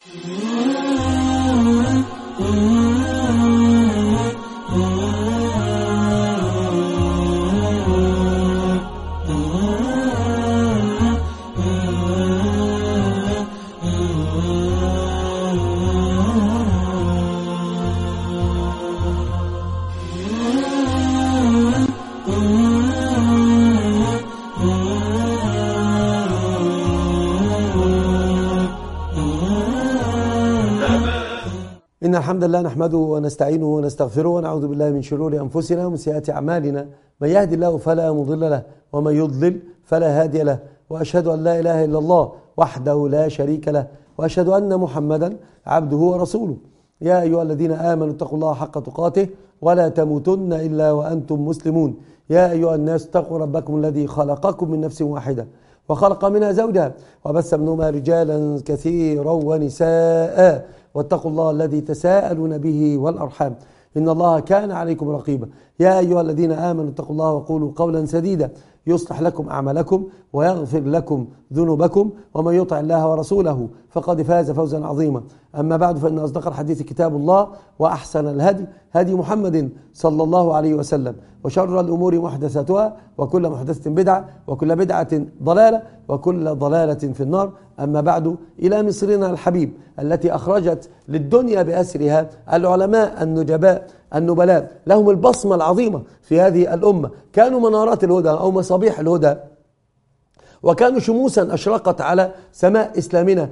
إن الحمد لله نحمده ونستعينه ونستغفره ونعوذ بالله من شرور أنفسنا ومن سيئات أعمالنا. من يهد الله فلا مضل له ومن يضلل فلا هادي له، وأشهد أن لا إله إلا الله وحده لا شريك له، وأشهد أن محمدا عبده ورسوله. يا أيها الذين آمنوا اتقوا الله حق تقاته ولا تموتن إلا وأنتم مسلمون. يا أيها الناس اتقوا ربكم الذي خلقكم من نفس واحدة وخلق منها زوجها وبث منهما رجالا كثيرا ونساء، واتقوا الله الذي تساءلون به والأرحام إن الله كان عليكم رقيبا. يا أيها الذين آمنوا اتقوا الله وقولوا قولا سديدا يصلح لكم أعمالكم ويغفر لكم ذنوبكم، ومن يطع الله ورسوله فقد فاز فوزا عظيما. أما بعد، فإن أصدق الحديث كتاب الله، وأحسن الهدي هدي محمد صلى الله عليه وسلم، وشر الأمور محدثاتها، وكل محدثة بدعة، وكل بدعة ضلالة، وكل ضلالة في النار. أما بعد، إلى مصرنا الحبيب التي أخرجت للدنيا بأسرها العلماء النجباء النبلاء، لهم البصمة العظيمة في هذه الأمة، كانوا منارات الهدى أو مصابيح الهدى، وكانوا شموسا أشرقت على سماء إسلامنا،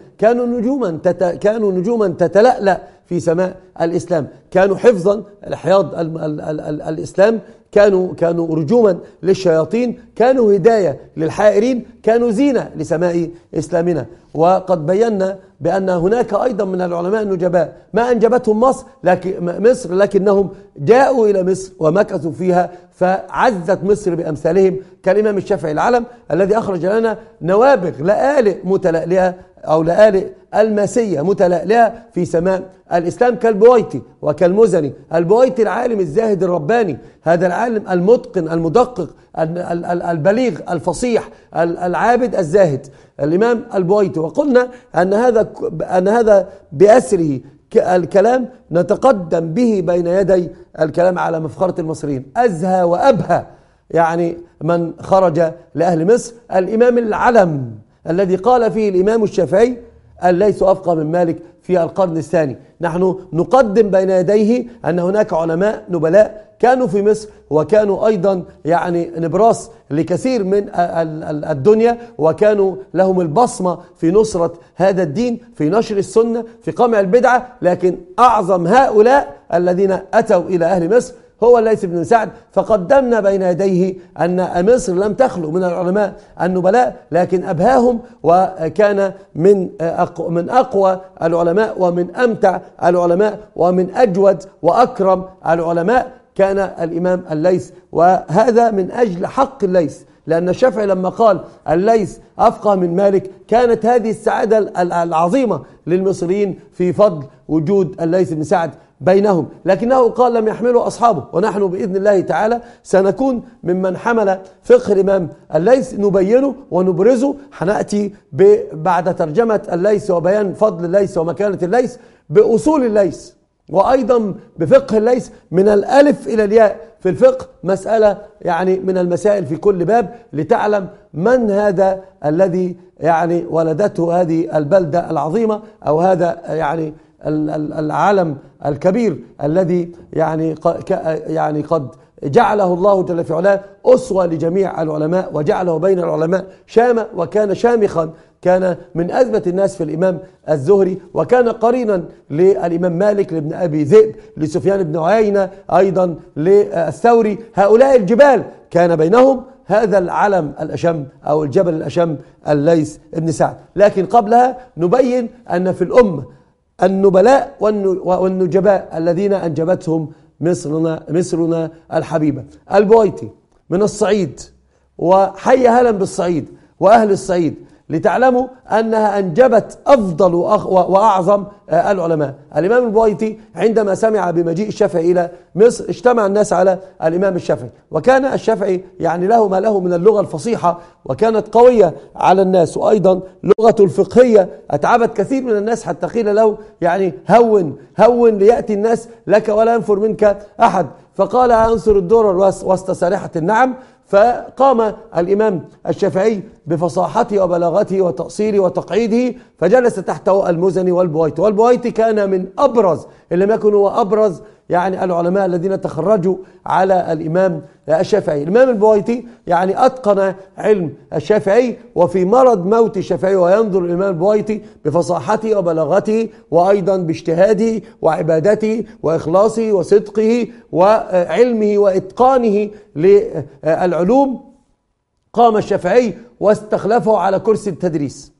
كانوا نجوما تتلألأ في سماء الإسلام، كانوا حفظا لحياض الإسلام، كانوا رجوما للشياطين، كانوا هداية للحائرين، كانوا زينة لسماء إسلامنا. وقد بينا بأن هناك أيضا من العلماء النجباء ما أنجبتهم مصر، لكنهم جاءوا إلى مصر ومكثوا فيها فعزت مصر بأمثالهم، كالإمام الشافعي العلم الذي أخرج لنا نوابغ لآلئ متلألئة أو لآلئ الماسية متلألئة في سماء الإسلام، كالبويتي وكالمزني. البويتي العالم الزاهد الرباني، هذا العالم المتقن المدقق البليغ الفصيح العابد الزاهد، الإمام البويتي. وقلنا أن هذا بأسره الكلام نتقدم به بين يدي الكلام على مفخرة المصريين، أزهى وأبهى يعني من خرج لأهل مصر، الإمام العلم الذي قال فيه الإمام الشافعي الليث أفقه من مالك في القرن الثاني. نحن نقدم بين يديه أن هناك علماء نبلاء كانوا في مصر، وكانوا أيضا يعني نبراس لكثير من الدنيا، وكانوا لهم البصمة في نصرة هذا الدين، في نشر السنة، في قمع البدعة. لكن أعظم هؤلاء الذين أتوا إلى أهل مصر هو الليث بن سعد. فقدمنا بين يديه أن مصر لم تخلو من العلماء النبلاء، لكن أبهاهم، وكان من أقوى العلماء ومن أمتع العلماء ومن أجود وأكرم العلماء كان الإمام الليث. وهذا من أجل حق الليث، لأن الشافعي لما قال الليث أفقه من مالك كانت هذه السعادة العظيمة للمصريين في فضل وجود الليث بن سعد بينهم، لكنه قال لم يحمله أصحابه. ونحن بإذن الله تعالى سنكون ممن حمل فقه الإمام الليث، نبينه ونبرزه. حنأتي بعد ترجمة الليث وبيان فضل الليث ومكانة الليث بأصول الليث، وأيضا بفقه الليث من الألف إلى الياء في الفقه، مسألة يعني من المسائل في كل باب، لتعلم من هذا الذي يعني ولدته هذه البلدة العظيمة، أو هذا يعني العالم الكبير الذي يعني قد جعله الله جل في علاه أسوة لجميع العلماء، وجعله بين العلماء شامة، وكان شامخا، كان من أثبت الناس في الإمام الزهري، وكان قرينا للإمام مالك، لابن أبي ذئب، لسفيان بن عيينة، أيضا للثوري. هؤلاء الجبال كان بينهم هذا العلم الأشم أو الجبل الأشم الليث بن سعد. لكن قبلها نبين أن في الأمة النبلاء والنجباء الذين أنجبتهم مصرنا الحبيبة. البويتي من الصعيد، وحي هلا بالصعيد وأهل الصعيد، لتعلموا أنها أنجبت أفضل وأعظم العلماء. الإمام البويطي عندما سمع بمجيء الشافعي إلى مصر اجتمع الناس على الإمام الشافعي، وكان الشافعي يعني له ما له من اللغة الفصيحة وكانت قوية على الناس، وأيضا لغته الفقهية أتعبت كثير من الناس حتى قيل له يعني هون ليأتي الناس لك ولا ينفر منك أحد، فقال أنصر الدرر وسط سارحة النعم. فقام الإمام الشافعي بفصاحته وبلاغته وتأصيله وتقعيده فجلس تحته المزني والبويطي، والبويطي كان من أبرز إن لم يكن هو أبرز يعني العلماء الذين تخرجوا على الإمام الشافعي. الإمام البويطي يعني أتقن علم الشافعي، وفي مرض موت الشافعي وينظر الإمام البويطي بفصاحته وبلاغته وأيضا باجتهاده وعبادته وإخلاصه وصدقه وعلمه وإتقانه للعلوم، قام الشافعي واستخلفه على كرسي التدريس.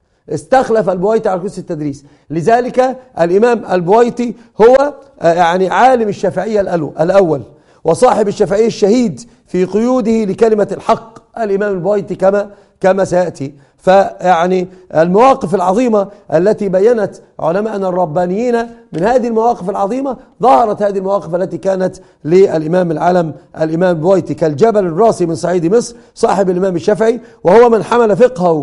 استخلف البويطي على كرسي التدريس، لذلك الإمام البويطي هو يعني عالم الشافعية الأول وصاحب الشافعية الشهيد في قيوده لكلمة الحق الإمام البويطي كما سيأتي. فيعني المواقف العظيمة التي بينت علماءنا الربانيين، من هذه المواقف العظيمة ظهرت هذه المواقف التي كانت للإمام العلم الإمام البويطي كالجبل الراسي من صعيد مصر صاحب الإمام الشافعي، وهو من حمل فقهه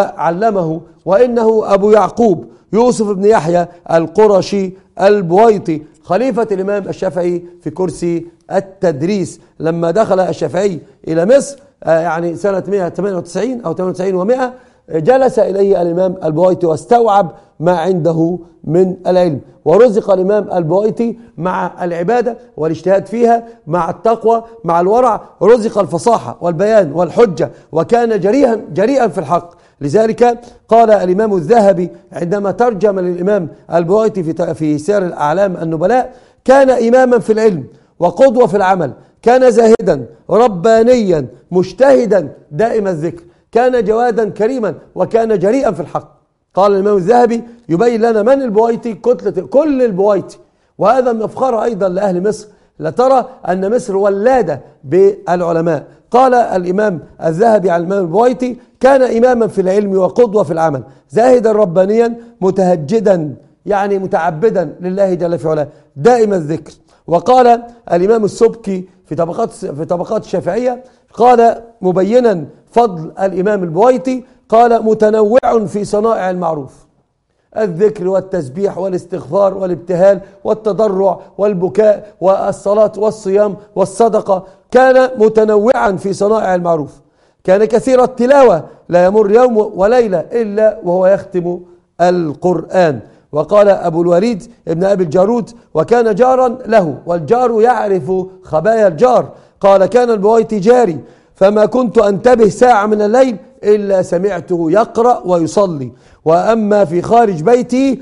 وعلمه، وإنه أبو يعقوب يوسف بن يحيى القرشي البويطي خليفة الإمام الشافعي في كرسي التدريس. لما دخل الشافعي إلى مصر يعني سنة 198 أو 98 و100 جلس إليه الإمام البويطي واستوعب ما عنده من العلم، ورزق الإمام البويطي مع العبادة والاجتهاد فيها مع التقوى مع الورع، رزق الفصاحة والبيان والحجة، وكان جريئا في الحق. لذلك قال الإمام الذهبي عندما ترجم للإمام البويطي في سير الأعلام النبلاء: كان إماما في العلم وقدوة في العمل، كان زاهدا ربانيا مجتهدا دائم الذكر، كان جوادا كريما، وكان جريئا في الحق. قال الإمام الذهبي يبين لنا من البويطي، كتلة كل البويطي، وهذا مفخرة أيضا لأهل مصر. لترى أن مصر ولادة بالعلماء. قال الإمام الذهبي عن الإمام البويطي: كان إماما في العلم وقدوة في العمل، زاهدا ربانيا متهجدا يعني متعبدا لله جل في علاه دائم الذكر. وقال الإمام السبكي في طبقات الشافعية، قال مبينا فضل الإمام البويطي، قال: متنوع في صنائع المعروف، الذكر والتسبيح والاستغفار والابتهال والتضرع والبكاء والصلاة والصيام والصدقة، كان متنوعا في صنائع المعروف، كان كثير التلاوة، لا يمر يوم وليلة إلا وهو يختم القرآن. وقال أبو الوليد ابن أبي الجارود: وكان جارا له، والجار يعرف خبايا الجار، قال: كان البويطي جاري، فما كنت أنتبه ساعة من الليل إلا سمعته يقرأ ويصلي، وأما في خارج بيتي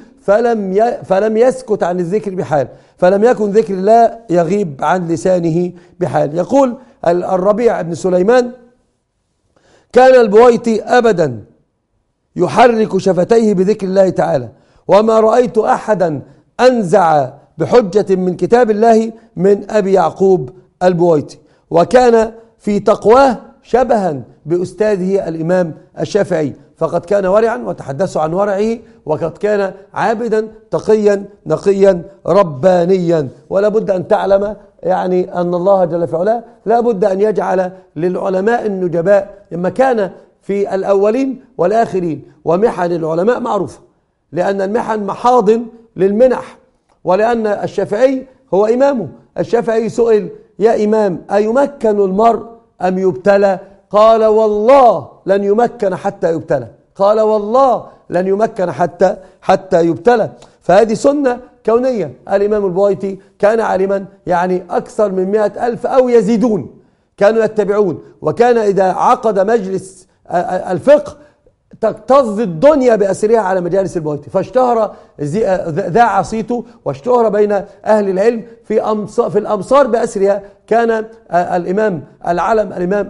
فلم يسكت عن الذكر بحال، فلم يكن ذكر الله يغيب عن لسانه بحال. يقول الربيع بن سليمان: كان البويطي أبدا يحرك شفتيه بذكر الله تعالى، وما رأيت أحدا أنزع بحجة من كتاب الله من أبي يعقوب البويطي، وكان في تقواه شبها بأستاذه الإمام الشافعي، فقد كان ورعا وتحدثوا عن ورعه، وقد كان عابدا تقيا نقيا ربانيا. ولا بد أن تعلم يعني أن الله جل في علاه لا بد أن يجعل للعلماء النجباء مكانة في الأولين والآخرين. ومحن العلماء معروفة، لأن المحن محاضن للمنح، ولأن الشافعي هو إمامه. الشافعي سئل: يا إمام، أيمكن المرء أم يبتلى؟ قال: والله لن يمكن حتى يبتلى. قال: والله لن يمكن حتى يبتلى. فهذه سنة كونية. الإمام البويطي كان عالما يعني أكثر من 100,000 أو يزيدون كانوا يتبعون، وكان إذا عقد مجلس الفقه تكتظ الدنيا بأسرها على مجالس البويطي، فاشتهر ذاع صيته واشتهر بين أهل العلم في الأمصار بأسرها. كان الإمام العلم الإمام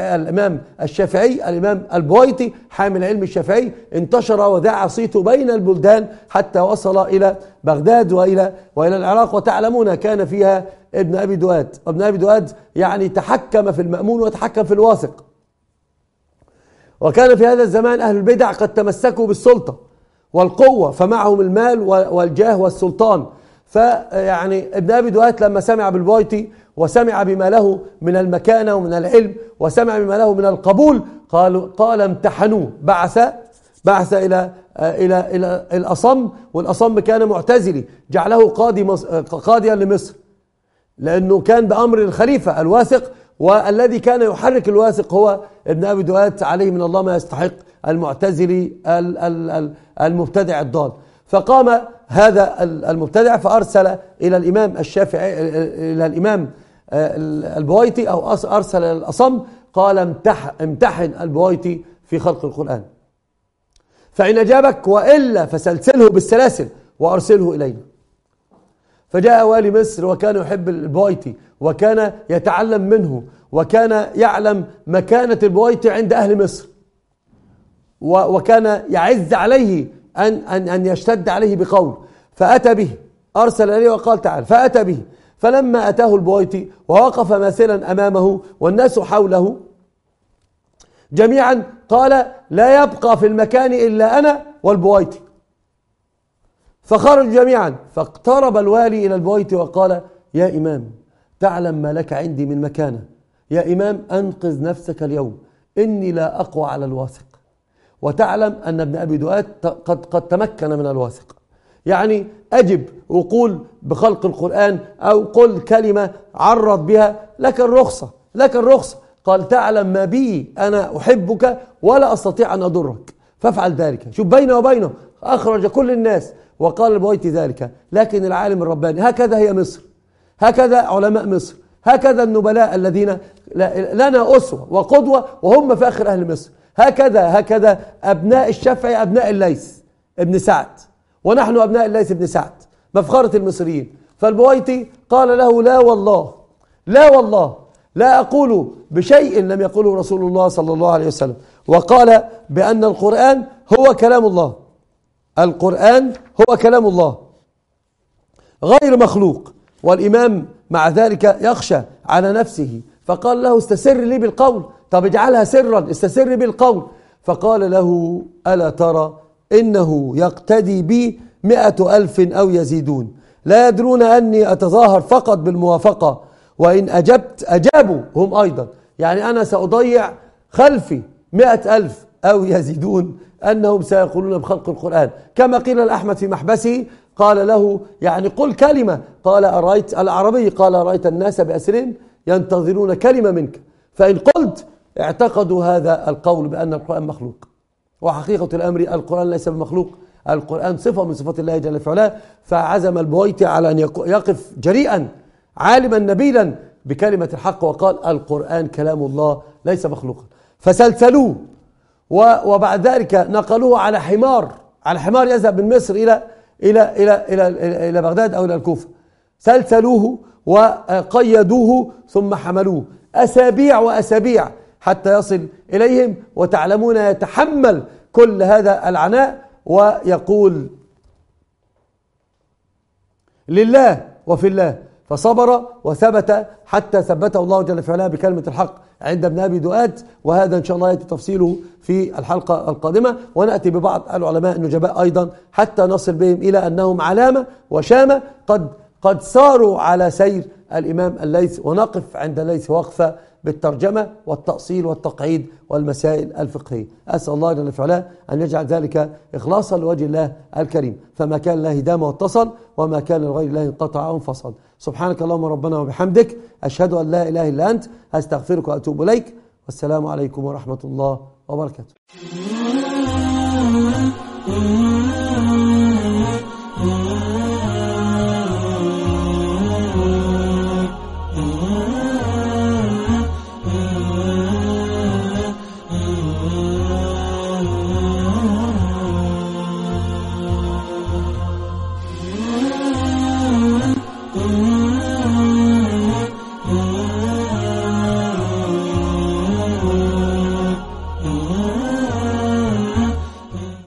الشافعي الإمام البويطي حامل علم الشافعي انتشر وذاع صيته بين البلدان حتى وصل إلى بغداد وإلى العراق. وتعلمون كان فيها ابن أبي دؤاد، وابن أبي دؤاد يعني تحكم في المأمون وتحكم في الواثق. وكان في هذا الزمان أهل البدع قد تمسكوا بالسلطة والقوة، فمعهم المال والجاه والسلطان. فيعني ابن أبي دؤاد لما سمع بالبويطي وسمع بما له من المكانة ومن العلم وسمع بما له من القبول قال امتحنوه. بعث إلى الأصم، والأصم كان معتزلي، جعله قاضيا لمصر، لأنه كان بأمر الخليفة الواثق، والذي كان يحرك الواثق هو ابن أبي دؤاد عليه من الله ما يستحق، المعتزلي المبتدع الضال. فقام هذا المبتدع فأرسل إلى الإمام الشافعي، إلى الإمام البويطي، أو أرسل إلى الأصم، قال امتحن البويطي في خلق القرآن، فإن أجابك وإلا فسلسله بالسلاسل وأرسله إلينا. فجاء والي مصر وكان يحب البويطي وكان يتعلم منه وكان يعلم مكانة البويطي عند أهل مصر، وكان يعز عليه أن يشتد عليه بقول، فأتى به، أرسل إليه وقال تعال، فأتى به. فلما أتاه البويطي ووقف ماثلا أمامه والناس حوله جميعا، قال لا يبقى في المكان إلا أنا والبويطي. فخرجوا جميعا، فاقترب الوالي إلى البويطي وقال يا إمام تعلم ما لك عندي من مكانة، يا إمام أنقذ نفسك اليوم، إني لا أقوى على الواثق، وتعلم أن ابن أبي دؤاد قد تمكن من الواثق، يعني أجب وقول بخلق القرآن أو قل كلمة عرض بها لك الرخصة. قال تعلم ما بي أنا أحبك ولا أستطيع أن أضرك، فافعل ذلك. شوف بينه وبينه أخرج كل الناس وقال البويطي ذلك. لكن العالم الرباني، هكذا هي مصر، هكذا علماء مصر، هكذا النبلاء الذين لنا أسوة وقدوة وهم فاخر أهل مصر، هكذا أبناء الشافعي، أبناء الليث ابن سعد، ونحن أبناء الليث ابن سعد مفخرة المصريين. فالبويطي قال له لا والله لا أقول بشيء لم يقوله رسول الله صلى الله عليه وسلم، وقال بأن القرآن هو كلام الله، القرآن هو كلام الله غير مخلوق. والإمام مع ذلك يخشى على نفسه، فقال له استسر لي بالقول، طب اجعلها سرا، استسر بالقول. فقال له ألا ترى إنه يقتدي بي 100,000 أو يزيدون، لا يدرون أني أتظاهر فقط بالموافقة، وإن أجبت أجابوا هم أيضا، يعني أنا سأضيع خلفي 100,000 أو يزيدون أنهم سيقولون بخلق القرآن. كما قيل الأحمد في محبسه، قال له يعني قل كلمة، قال أرأيت العربي، قال أرأيت الناس بأسرهم ينتظرون كلمة منك، فإن قلت اعتقدوا هذا القول بأن القرآن مخلوق. وحقيقة الأمر القرآن ليس بمخلوق، القرآن صفة من صفات الله جل وعلا. فعزم البويطي على أن يقف جريئا عالما نبيلا بكلمة الحق، وقال القرآن كلام الله ليس مخلوقا. فسلسلوه، وبعد ذلك نقلوه على حمار يذهب من مصر إلى بغداد أو إلى الكوفة. سلسلوه وقيدوه ثم حملوه أسابيع حتى يصل إليهم. وتعلمون يتحمل كل هذا العناء ويقول لله وفي الله، فصبر وثبت حتى ثبته الله جل وعلا بكلمة الحق عند ابن أبي دؤاد. وهذا إن شاء الله يأتي تفصيله في الحلقة القادمة، ونأتي ببعض العلماء النجباء أيضا حتى نصل بهم إلى أنهم علامة وشامة قد ساروا على سير الإمام الليث، ونقف عند الليث وقفة بالترجمة والتأصيل والتقعيد والمسائل الفقهية. أسأل الله جل وعلا أن يجعل ذلك إخلاصا لوجه الله الكريم، فما كان الله دام واتصل، وما كان لغير الله انقطع وانفصل. سبحانك اللهم ربنا وبحمدك، أشهد أن لا إله إلا أنت، أستغفرك وأتوب إليك، والسلام عليكم ورحمة الله وبركاته.